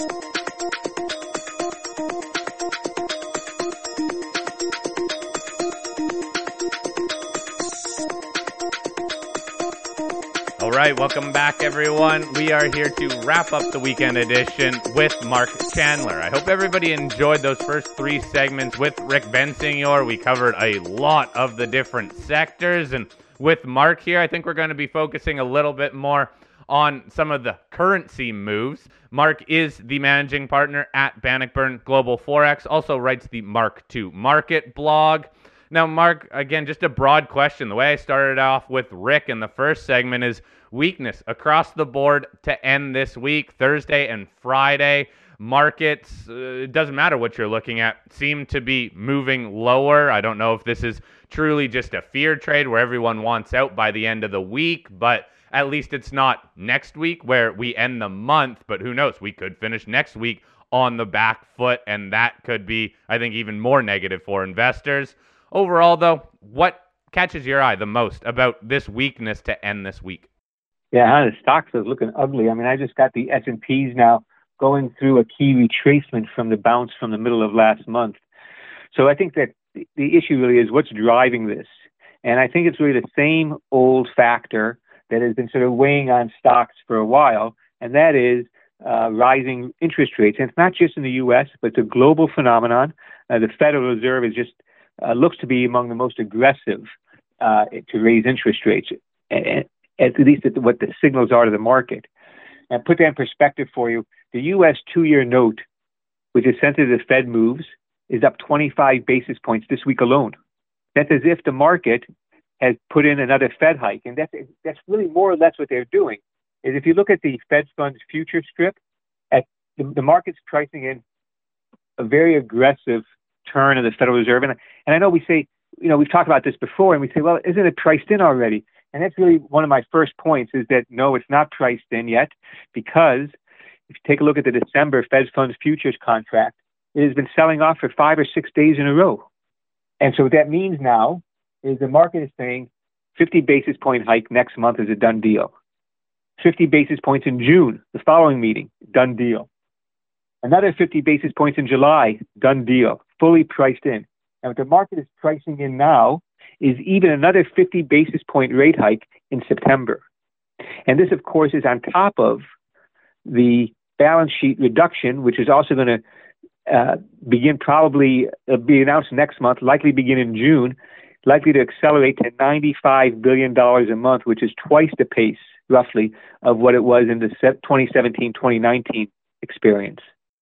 All right, welcome back, everyone. We are here to wrap up the weekend edition with Mark Chandler. I hope everybody enjoyed those first three segments with Rick Bensignor. We covered a lot of the different sectors, and with Mark here, I think we're going to be focusing a little bit more on some of the currency moves. Mark is the managing partner at Bannockburn Global Forex, also writes the Mark to Market blog. Now, Mark, again, just a broad question. The way I started off with Rick in the first segment is weakness across the board to end this week, Thursday and Friday. Markets, it doesn't matter what you're looking at, seem to be moving lower. I don't know if this is truly just a fear trade where everyone wants out by the end of the week, but at least it's not next week where we end the month. But who knows? We could finish next week on the back foot, and that could be, I think, even more negative for investors. Overall, though, what catches your eye the most about this weakness to end this week? Yeah, the stocks are looking ugly. I mean, I just got the S&Ps now going through a key retracement from the bounce from the middle of last month. So I think that the issue really is what's driving this. And I think it's really the same old factor that has been sort of weighing on stocks for a while, and that is rising interest rates. And it's not just in the U.S., but it's a global phenomenon. The Federal Reserve is just looks to be among the most aggressive to raise interest rates, at least at what the signals are to the market. And put that in perspective for you, the U.S. two-year note, which is sensitive to Fed moves, is up 25 basis points this week alone. That's as if the market has put in another Fed hike. And that's really more or less what they're doing. Is if you look at the Fed funds future strip, the market's pricing in a very aggressive turn of the Federal Reserve. And I know we say, we've talked about this before, and we say, well, isn't it priced in already? And that's really one of my first points is that, no, it's not priced in yet, because if you take a look at the December Fed funds futures contract, it has been selling off for 5 or 6 days in a row. And so what that means now is the market is saying 50 basis point hike next month is a done deal. 50 basis points in June, the following meeting, done deal. Another 50 basis points in July, done deal, fully priced in. And what the market is pricing in now is even another 50 basis point rate hike in September. And this, of course, is on top of the balance sheet reduction, which is also going to begin probably be announced next month, likely begin in June, likely to accelerate to $95 billion a month, which is twice the pace, roughly, of what it was in the 2017-2019 experience.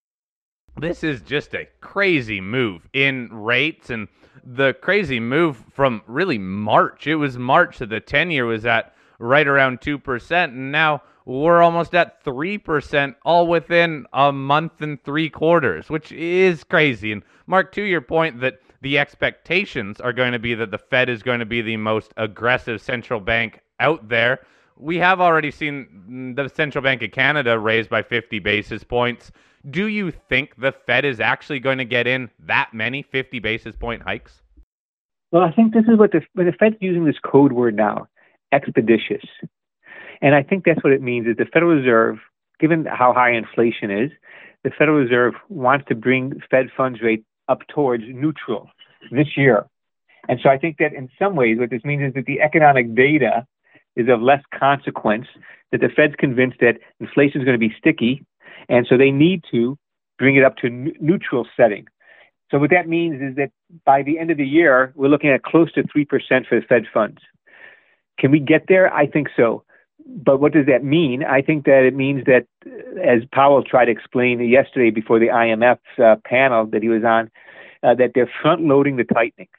This is just a crazy move in rates, and the crazy move from really March. It was March that the 10-year was at right around 2%, and now we're almost at 3%, all within a month and 3 quarters, which is crazy. And Mark, to your point that the expectations are going to be that the Fed is going to be the most aggressive central bank out there. We have already seen the Central Bank of Canada raised by 50 basis points. Do you think the Fed is actually going to get in that many 50 basis point hikes? Well, I think this is what the Fed's using this code word now, expeditious. And I think that's what it means is the Federal Reserve, given how high inflation is, the Federal Reserve wants to bring Fed funds rate up towards neutral this year. And so I think that in some ways what this means is that the economic data is of less consequence, that the Fed's convinced that inflation is going to be sticky, and so they need to bring it up to neutral setting. So what that means is that by the end of the year, we're looking at close to 3% for the Fed funds. Can we get there? I think so. But what does that mean? I think that it means that, as Powell tried to explain yesterday before the IMF's panel that he was on, that they're front-loading the tightening.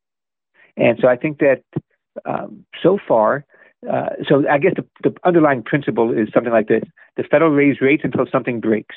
And so I think that so far, so I guess the underlying principle is something like this. The Fed will raise rates until something breaks.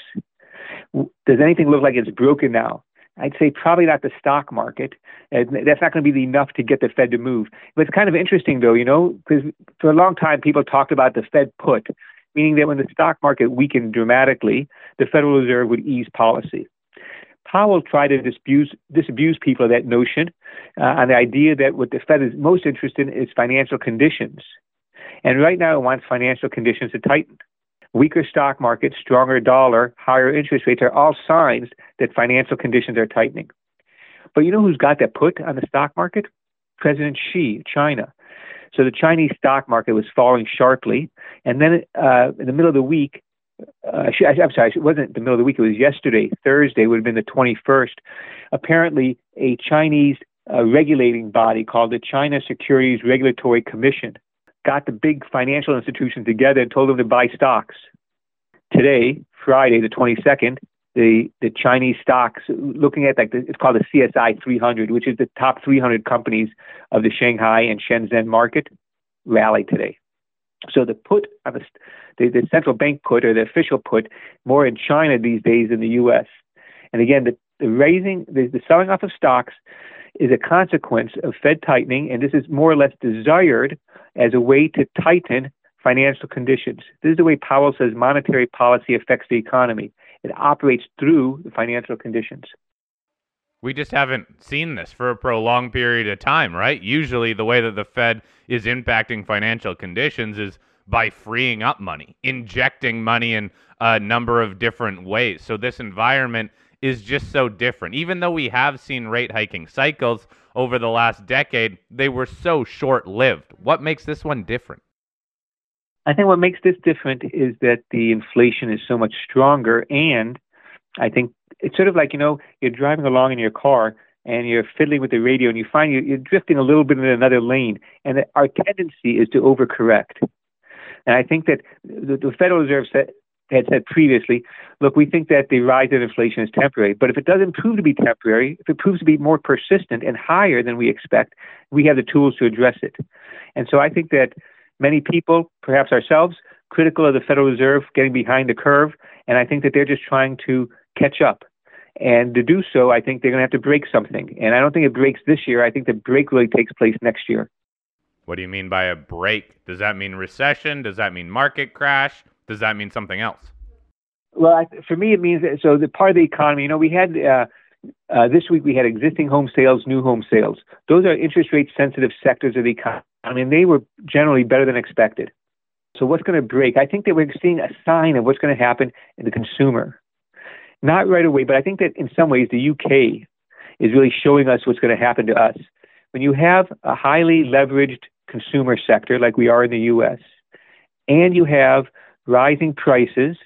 Does anything look like it's broken now? I'd say probably not the stock market. That's not going to be enough to get the Fed to move. But it's kind of interesting, though, because for a long time people talked about the Fed put, meaning that when the stock market weakened dramatically, the Federal Reserve would ease policy. Powell tried to disabuse people of that notion on the idea that what the Fed is most interested in is financial conditions. And right now it wants financial conditions to tighten. weaker stock market, stronger dollar, higher interest rates are all signs that financial conditions are tightening. But you know who's got that put on the stock market? President Xi, China. So the Chinese stock market was falling sharply. And then in the middle of the week, I'm sorry, it wasn't the middle of the week, it was yesterday, Thursday would have been the 21st. Apparently, a Chinese regulating body called the China Securities Regulatory Commission got the big financial institutions together and told them to buy stocks. Today, Friday, the 22nd, the Chinese stocks, looking at it's called the CSI 300, which is the top 300 companies of the Shanghai and Shenzhen market, rallied today. So the put on the central bank put, or the official put, more in China these days than the U.S. And again, the selling off of stocks is a consequence of Fed tightening, and this is more or less desired as a way to tighten financial conditions. This is the way Powell says monetary policy affects the economy. It operates through the financial conditions. We just haven't seen this for a prolonged period of time, right? Usually the way that the Fed is impacting financial conditions is by freeing up money, injecting money in a number of different ways. So this environment is just so different. Even though we have seen rate hiking cycles over the last decade, they were so short-lived. What makes this one different? I think what makes this different is that the inflation is so much stronger, and I think it's sort of like, you're driving along in your car and you're fiddling with the radio and you find you're drifting a little bit in another lane, and our tendency is to overcorrect. And I think that the Federal Reserve had said previously, look, we think that the rise in inflation is temporary, but if it doesn't prove to be temporary, if it proves to be more persistent and higher than we expect, we have the tools to address it. And so I think that many people, perhaps ourselves, critical of the Federal Reserve getting behind the curve, and I think that they're just trying to catch up. And to do so, I think they're going to have to break something. And I don't think it breaks this year. I think the break really takes place next year. What do you mean by a break? Does that mean recession? Does that mean market crash? Does that mean something else? Well, for me, it means so the part of the economy, we had this week we had existing home sales, new home sales. Those are interest rate sensitive sectors of the economy. I mean, they were generally better than expected. So what's going to break? I think that we're seeing a sign of what's going to happen in the consumer. Not right away, but I think that in some ways the UK is really showing us what's going to happen to us. When you have a highly leveraged consumer sector like we are in the US, and you have rising prices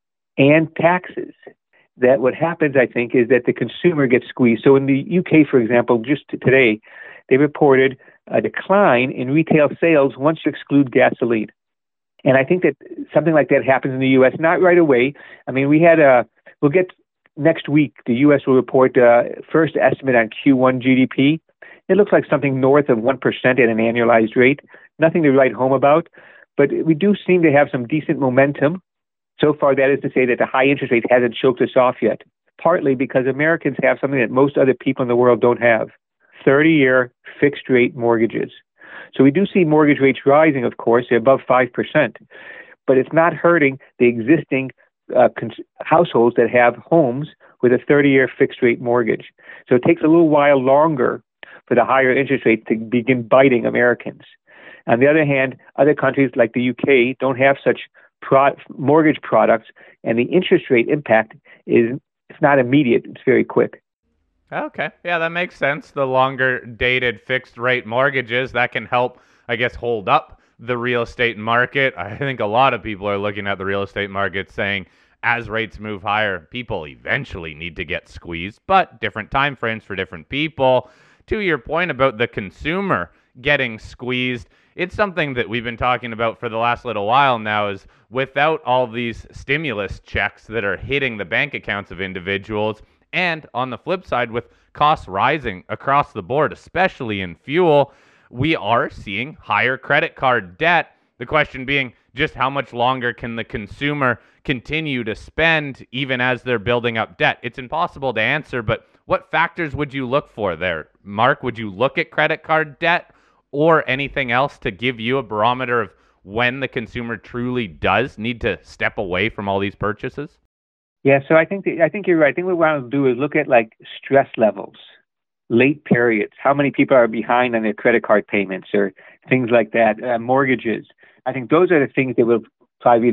and taxes, that what happens, I think, is that the consumer gets squeezed. So in the UK, for example, just today, they reported a decline in retail sales once you exclude gasoline. And I think that something like that happens in the U.S., not right away. I mean, we'll get next week, the U.S. will report first estimate on Q1 GDP. It looks like something north of 1% at an annualized rate. Nothing to write home about, but we do seem to have some decent momentum. So far, that is to say that the high interest rate hasn't choked us off yet, partly because Americans have something that most other people in the world don't have, 30-year fixed rate mortgages. So we do see mortgage rates rising, of course, they're above 5%, but it's not hurting the existing households that have homes with a 30-year fixed rate mortgage. So it takes a little while longer for the higher interest rates to begin biting Americans. On the other hand, other countries like the UK don't have such mortgage products, and the interest rate impact it's not immediate, it's very quick. Okay. Yeah, that makes sense. The longer dated fixed rate mortgages, that can help, I guess, hold up the real estate market. I think a lot of people are looking at the real estate market saying, as rates move higher, people eventually need to get squeezed, but different time frames for different people. To your point about the consumer getting squeezed, it's something that we've been talking about for the last little while now, is without all these stimulus checks that are hitting the bank accounts of individuals, and on the flip side, with costs rising across the board, especially in fuel, we are seeing higher credit card debt. The question being, just how much longer can the consumer continue to spend even as they're building up debt? It's impossible to answer, but what factors would you look for there? Mark, would you look at credit card debt or anything else to give you a barometer of when the consumer truly does need to step away from all these purchases? Yeah, so I think you're right. I think what we want to do is look at like stress levels, late periods, how many people are behind on their credit card payments or things like that, mortgages. I think those are the things that will probably be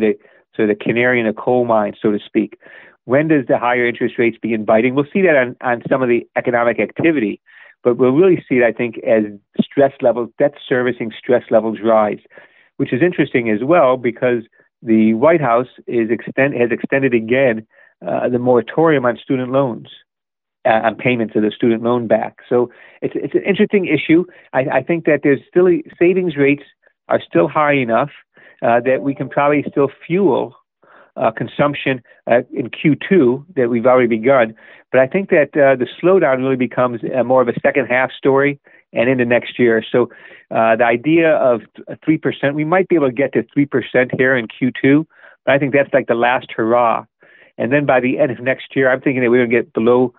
so the canary in the coal mine, so to speak. When does the higher interest rates begin biting? We'll see that on some of the economic activity, but we'll really see it, I think, as stress levels, debt servicing stress levels rise, which is interesting as well because the White House has extended again the moratorium on student loans, on payments of the student loan back. So it's an interesting issue. I think that there's still savings rates are still high enough that we can probably still fuel consumption in Q2 that we've already begun. But I think that the slowdown really becomes more of a second half story and into next year. So the idea of 3%, we might be able to get to 3% here in Q2, but I think that's like the last hurrah. And then by the end of next year, I'm thinking that we're going to get below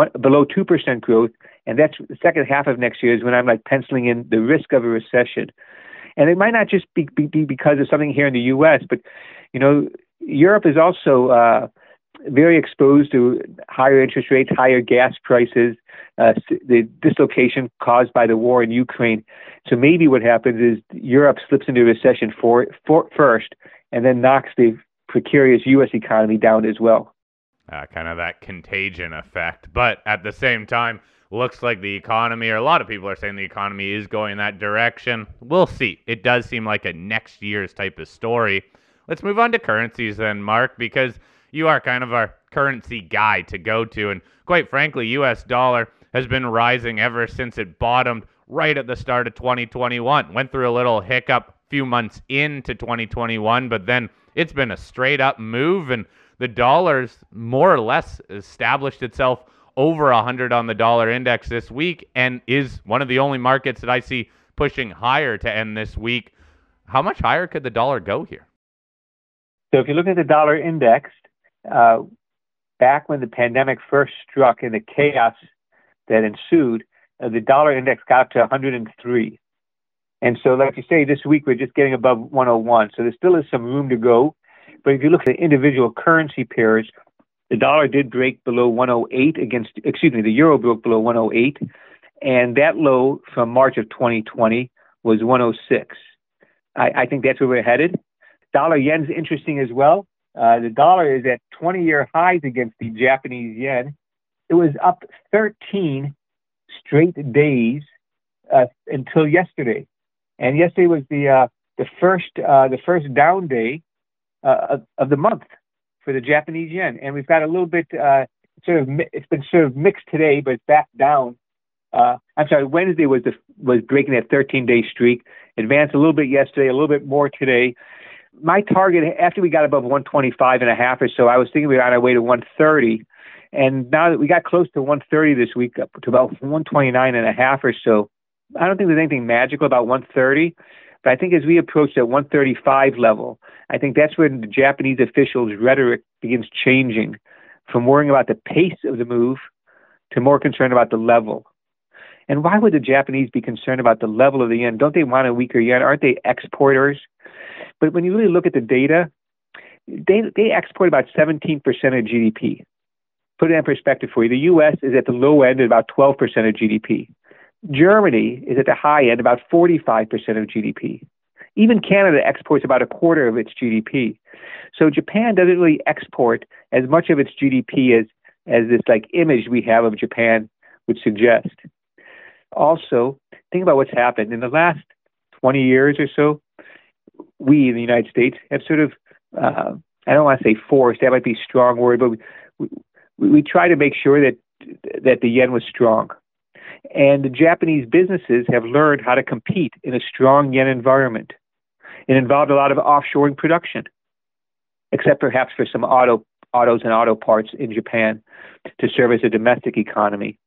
2% growth, and that's the second half of next year is when I'm like penciling in the risk of a recession. And it might not just be because of something here in the U.S., but Europe is also very exposed to higher interest rates, higher gas prices, the dislocation caused by the war in Ukraine. So maybe what happens is Europe slips into a recession first and then knocks the precarious U.S. economy down as well. Kind of that contagion effect. But at the same time, looks like the economy, or a lot of people are saying the economy is going that direction. We'll see. It does seem like a next year's type of story. Let's move on to currencies then, Mark, because you are kind of our currency guy to go to. And quite frankly, U.S. dollar has been rising ever since it bottomed right at the start of 2021. Went through a little hiccup a few months into 2021, but then it's been a straight up move, and the dollar's more or less established itself over 100 on the dollar index this week and is one of the only markets that I see pushing higher to end this week. How much higher could the dollar go here? So if you look at the dollar index, back when the pandemic first struck and the chaos that ensued, the dollar index got up to 103. And so, like you say, this week we're just getting above 101. So there still is some room to go. But if you look at the individual currency pairs, the dollar did break below 108 the euro broke below 108. And that low from March of 2020 was 106. I think that's where we're headed. Dollar yen's interesting as well. The dollar is at 20-year highs against the Japanese yen. It was up 13 straight days until yesterday, and yesterday was the first down day of the month for the Japanese yen, and we've got a little bit it's been sort of mixed today, but it's back down. Wednesday was breaking that 13-day streak, advanced a little bit yesterday, a little bit more today. My target, after we got above 125 and a half or so, I was thinking we were on our way to 130. And now that we got close to 130 this week, up to about 129 and a half or so, I don't think there's anything magical about 130. But I think as we approach that 135 level, I think that's when the Japanese officials' rhetoric begins changing from worrying about the pace of the move to more concerned about the level. And why would the Japanese be concerned about the level of the yen? Don't they want a weaker yen? Aren't they exporters? But when you really look at the data, they export about 17% of GDP. Put it in perspective for you. The U.S. is at the low end at about 12% of GDP. Germany is at the high end, about 45% of GDP. Even Canada exports about a quarter of its GDP. So Japan doesn't really export as much of its GDP as this like image we have of Japan would suggest. Also, think about what's happened in the last 20 years or so. We in the United States have sort of, I don't want to say forced, that might be a strong word, but we try to make sure that the yen was strong. And the Japanese businesses have learned how to compete in a strong yen environment. It involved a lot of offshoring production, except perhaps for some autos and auto parts in Japan to service a domestic economy.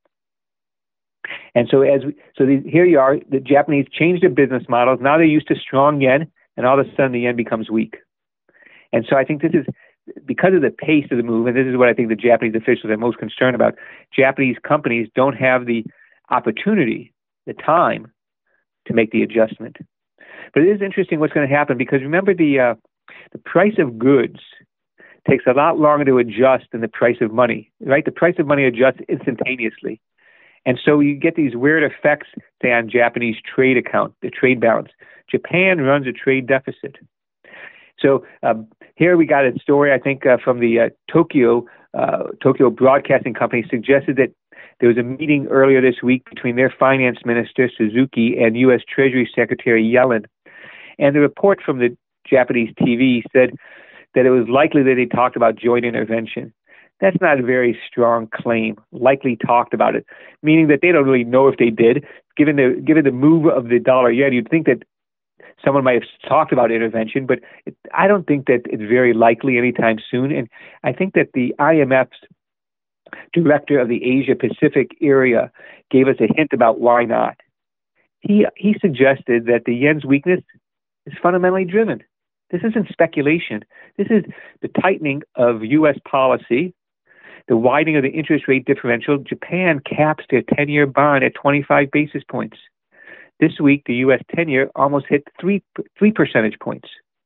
And so here you are, the Japanese changed their business models. Now they're used to strong yen, and all of a sudden the yen becomes weak. And so I think this is because of the pace of the move, and this is what I think the Japanese officials are most concerned about. Japanese companies don't have the opportunity, the time to make the adjustment. But it is interesting what's going to happen because remember the price of goods takes a lot longer to adjust than the price of money, right? The price of money adjusts instantaneously. And so you get these weird effects, say, on Japanese trade account, the trade balance. Japan runs a trade deficit. So here we got a story, I think, from the Tokyo Broadcasting Company suggested that there was a meeting earlier this week between their finance minister, Suzuki, and U.S. Treasury Secretary Yellen. And the report from the Japanese TV said that it was likely that they talked about joint intervention. That's not a very strong claim, likely talked about it, meaning that they don't really know if they did. Given the move of the dollar yen, you'd think that someone might have talked about intervention, but I don't think that it's very likely anytime soon. And I think that the IMF's director of the Asia Pacific area gave us a hint about why not. He suggested that the yen's weakness is fundamentally driven. This isn't speculation. This is the tightening of U.S. policy, the widening of the interest rate differential. Japan caps their 10-year bond at 25 basis points. This week, the U.S. 10-year almost hit 3 percentage points.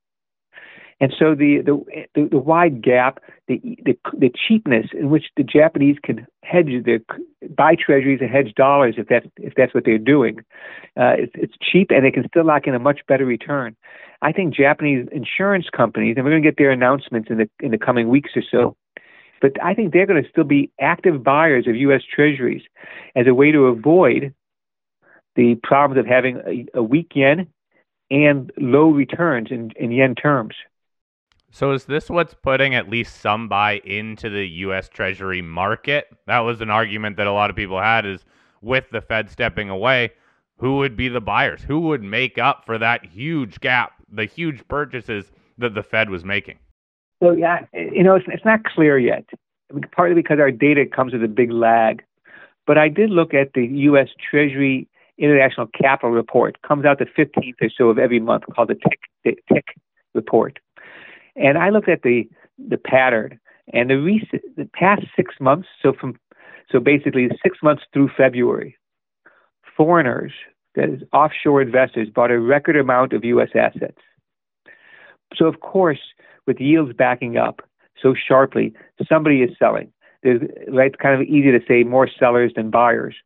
And so the wide gap, the cheapness in which the Japanese can buy treasuries and hedge dollars, if that's what they're doing, it's cheap and they can still lock in a much better return. I think Japanese insurance companies, and we're going to get their announcements in the coming weeks or so, but I think they're going to still be active buyers of U.S. treasuries as a way to avoid the problems of having a weak yen and low returns in yen terms. So is this what's putting at least some buy into the U.S. Treasury market? That was an argument that a lot of people had, is with the Fed stepping away, who would be the buyers? Who would make up for that huge gap, the huge purchases that the Fed was making? So, yeah, it's not clear yet, partly because our data comes with a big lag. But I did look at the U.S. Treasury International Capital Report. It comes out the 15th or so of every month, called the TIC report. And I looked at the pattern, and the past 6 months, so basically 6 months through February, foreigners, that is offshore investors, bought a record amount of U.S. assets. So of course, with yields backing up so sharply, somebody is selling. It's kind of easy to say more sellers than buyers.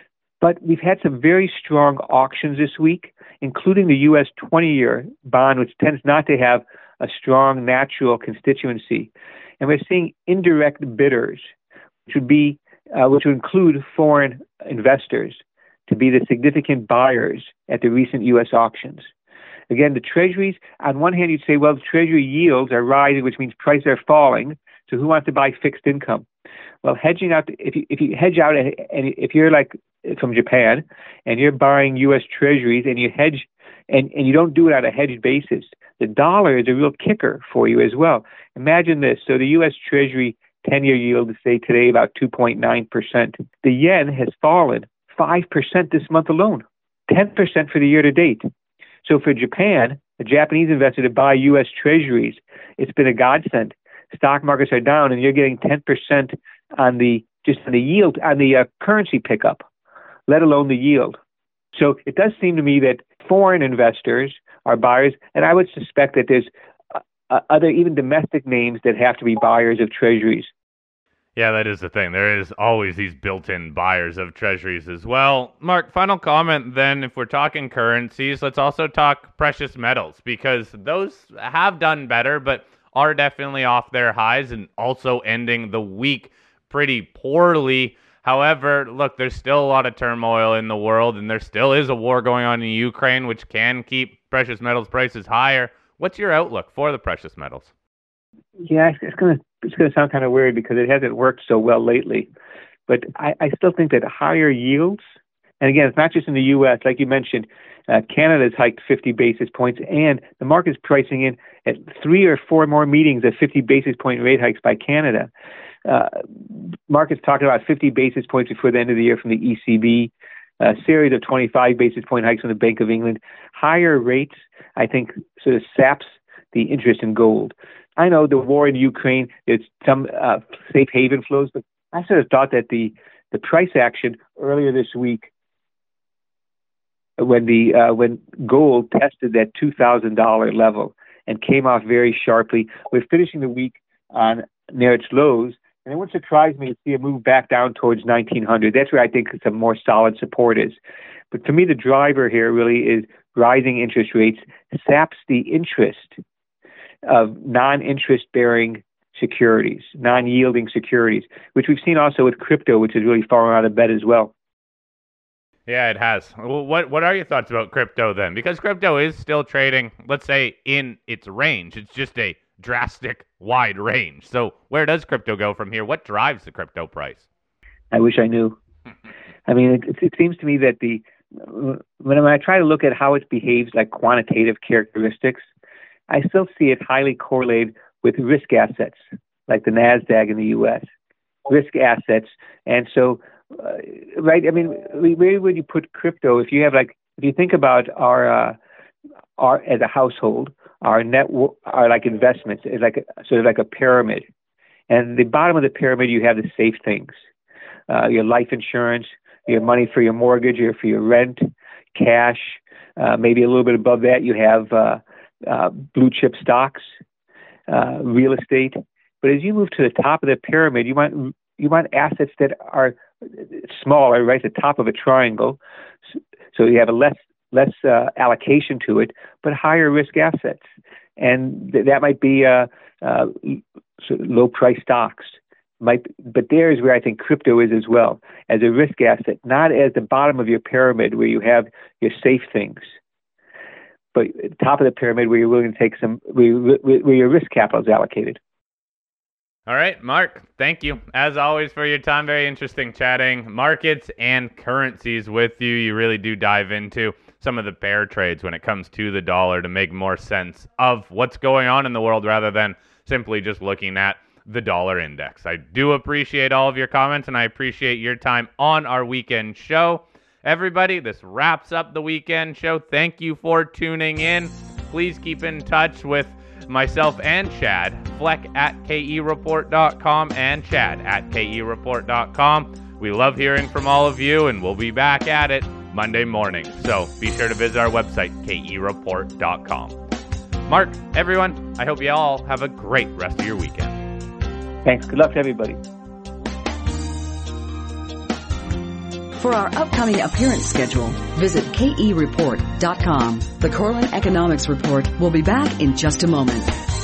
But we've had some very strong auctions this week, including the U.S. 20-year bond, which tends not to have a strong natural constituency. And we're seeing indirect bidders, which would include foreign investors, to be the significant buyers at the recent U.S. auctions. Again, the treasuries, on one hand, you'd say, well, the treasury yields are rising, which means prices are falling. So who wants to buy fixed income? Well, hedging out, if you hedge out, and if you're like from Japan and you're buying U.S. treasuries and you hedge, and you don't do it on a hedged basis, the dollar is a real kicker for you as well. Imagine this. So the U.S. Treasury 10-year yield is, say, today about 2.9%. The yen has fallen 5% this month alone, 10% for the year to date. So for Japan, a Japanese investor to buy U.S. Treasuries, it's been a godsend. Stock markets are down, and you're getting 10% on the yield, on the currency pickup, let alone the yield. So it does seem to me that foreign investors are buyers, and I would suspect that there's other, even domestic names that have to be buyers of treasuries. Yeah, that is the thing. There is always these built-in buyers of treasuries as well. Mark, final comment then, if we're talking currencies, let's also talk precious metals, because those have done better, but are definitely off their highs and also ending the week pretty poorly. However, look, there's still a lot of turmoil in the world, and there still is a war going on in Ukraine, which can keep precious metals prices higher. What's your outlook for the precious metals? Yeah, it's going to sound kind of weird because it hasn't worked so well lately. But I still think that higher yields, and again, it's not just in the U.S., like you mentioned, Canada's hiked 50 basis points, and the market's pricing in at 3 or 4 more meetings of 50 basis point rate hikes by Canada. Market's talking about 50 basis points before the end of the year from the ECB, a series of 25 basis point hikes from the Bank of England. Higher rates, I think, sort of saps the interest in gold. I know the war in Ukraine, there's some safe haven flows, but I sort of thought that the price action earlier this week, when gold tested that $2,000 level and came off very sharply, we're finishing the week on near its lows, and it wouldn't surprise me to see a move back down towards 1900. That's where I think some more solid support is. But for me, the driver here really is rising interest rates saps the interest of non-interest bearing securities, non-yielding securities, which we've seen also with crypto, which has really fallen out of bed as well. Yeah, it has. Well, what are your thoughts about crypto then? Because crypto is still trading, let's say, in its range. It's just a drastic wide range. So where does crypto go from here? What drives the crypto price? I wish I knew. I mean, it seems to me that when I try to look at how it behaves, like quantitative characteristics, I still see it highly correlated with risk assets, like the NASDAQ in the U.S., risk assets. And so, right, I mean, where would you put crypto? If you think about our as a household, our like investments is sort of like a pyramid. And the bottom of the pyramid, you have the safe things, your life insurance, your money for your mortgage or for your rent, cash. Maybe a little bit above that, you have blue chip stocks, real estate. But as you move to the top of the pyramid, you want assets that are smaller, right at the top of a triangle. So you have a less allocation to it, but higher risk assets. And that might be sort of low price stocks. But there is where I think crypto is as well, as a risk asset, not as the bottom of your pyramid where you have your safe things, but at the top of the pyramid where you're willing to take where your risk capital is allocated. All right, Mark, thank you, as always, for your time. Very interesting chatting markets and currencies with you. You really do dive into some of the bear trades when it comes to the dollar to make more sense of what's going on in the world rather than simply just looking at the dollar index. I do appreciate all of your comments, and I appreciate your time on our weekend show. Everybody, this wraps up the weekend show. Thank you for tuning in. Please keep in touch with myself and Chad, Fleck at KEReport.com and Chad at KEReport.com. We love hearing from all of you, and we'll be back at it Monday morning. So be sure to visit our website, KEReport.com. Mark, everyone, I hope you all have a great rest of your weekend. Thanks. Good luck to everybody. For our upcoming appearance schedule, visit KEReport.com. The Corlin Economics Report will be back in just a moment.